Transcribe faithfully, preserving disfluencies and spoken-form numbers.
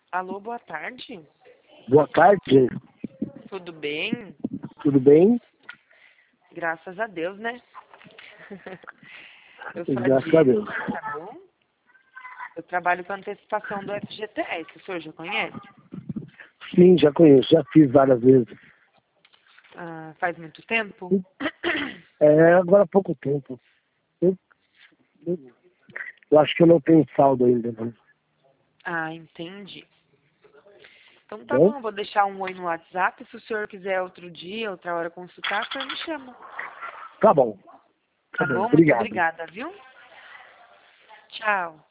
Alô, boa tarde. Boa tarde, Tudo bem? tudo bem? Graças a Deus, né? Eu sou a Graças a Deus. Diego, tá bom? Eu trabalho com antecipação do F G T S, o senhor já conhece? Sim, já conheço, já fiz várias vezes. Ah, faz muito tempo? É, agora há pouco tempo. Eu, eu, eu acho que eu não tenho saldo ainda, não. Ah, entendi. Então tá Bom, bom, vou deixar um oi no WhatsApp. Se o senhor quiser outro dia, outra hora consultar, o senhor me chama. tá bom. Tá Tá bom, bom? Muito obrigado. obrigada, viu? Tchau.